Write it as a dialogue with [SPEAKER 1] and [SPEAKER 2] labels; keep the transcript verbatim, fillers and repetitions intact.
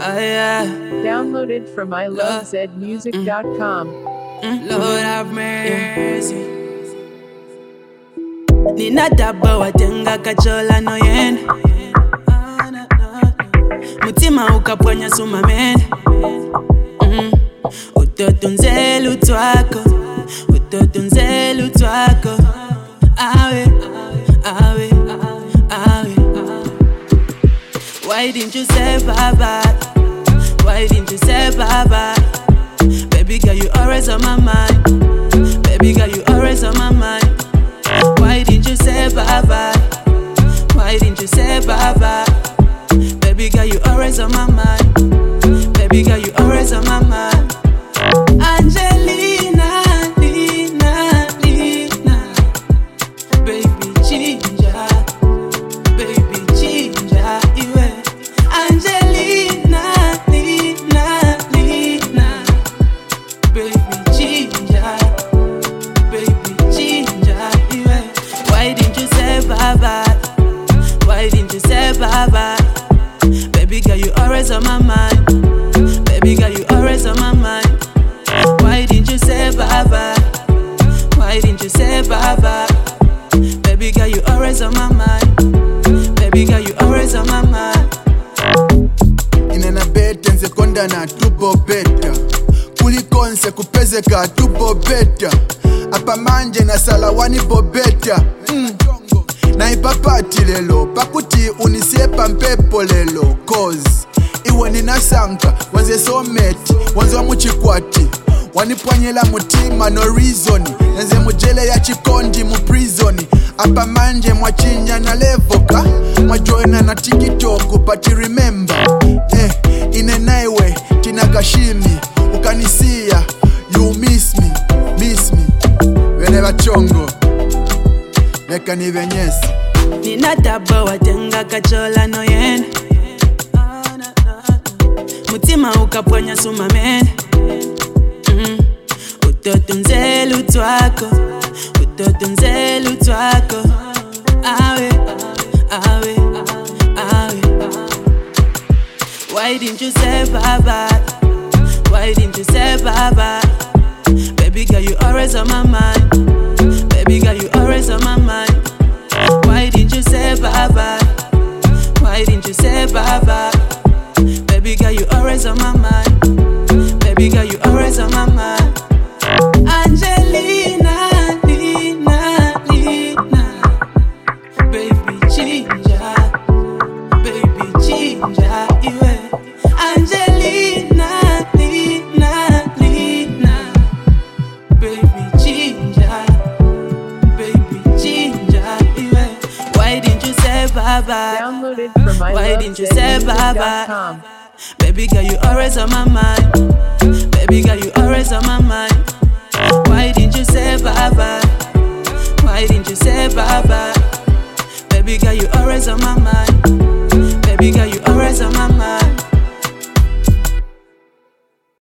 [SPEAKER 1] Oh yeah.
[SPEAKER 2] Downloaded from I love zed music dot com.
[SPEAKER 1] Mm, Lord have mercy. Nina daba watenga kachola no yen. Mutima ukapwanya sumamene. Mm. Utotunzelu twako. Utotunzelu twako. Awe, awe, awe. Why didn't you say bye bye? Why didn't you say bye bye? Baby girl, you always on my mind. Baby girl, you always on my mind. Why didn't you say bye bye? Why didn't you say bye bye? Baby girl, you always on my mind. Baby girl, you always on my mind. Angelina, Lina, Lina. Baby ginger, baby ginger, you Angelina, Lina, Lina. Baby ginger, baby ginger, you Why didn't you say bye bye? Why didn't you say bye bye? Baby girl, you always on my mind. Baby girl, you always on my mind. Why didn't you say bye bye? Why didn't you say bye bye? Baby girl, you always on my mind. Baby girl, you always on my mind.
[SPEAKER 3] Inena bete nze konda na tupo beta kulikonse kupezeka tupo beta apa manje na salawani bobeta mm. Na ipapati lelo pakuti unisiepa mpepo lelo cause iwe ninasanka wanze someti wanze wa muchikwati wanipwanyela mutima no reason nze mujele ya chikondi mu prison apa manje mwachinya na levoka mwajoina na tikitoko but remember eh, ine naiwe tina kashimi ukanisia you miss me miss me whenever chongo leka ni venyesi
[SPEAKER 1] Nina daba watenga kachola no yen. Mutima ukapwanya sumamene. Mm. Utotunzelu twako. Utotunzelu twako. Awe, awe, awe. Why didn't you say bye bye? Why didn't you say bye bye? Baby girl, you always on my mind. Baby girl, you always on my mind. Why didn't you say bye bye? Why didn't you say bye bye? Baby girl, you always on my mind. Baby girl, you always on my mind. Angelina, Lina, Lina. Baby ginger, baby ginger, you Angelina, Lina, Lina. Baby ginger, baby ginger, you Why didn't you say bye bye?
[SPEAKER 2] Downloaded from I
[SPEAKER 1] Why
[SPEAKER 2] love
[SPEAKER 1] didn't you
[SPEAKER 2] zed
[SPEAKER 1] say
[SPEAKER 2] music
[SPEAKER 1] bye
[SPEAKER 2] dot
[SPEAKER 1] bye?
[SPEAKER 2] com.
[SPEAKER 1] Baby girl, you always on my mind. Baby girl, you always on my mind. Why didn't you say bye bye? Why didn't you say bye bye? Baby girl, you always on my mind.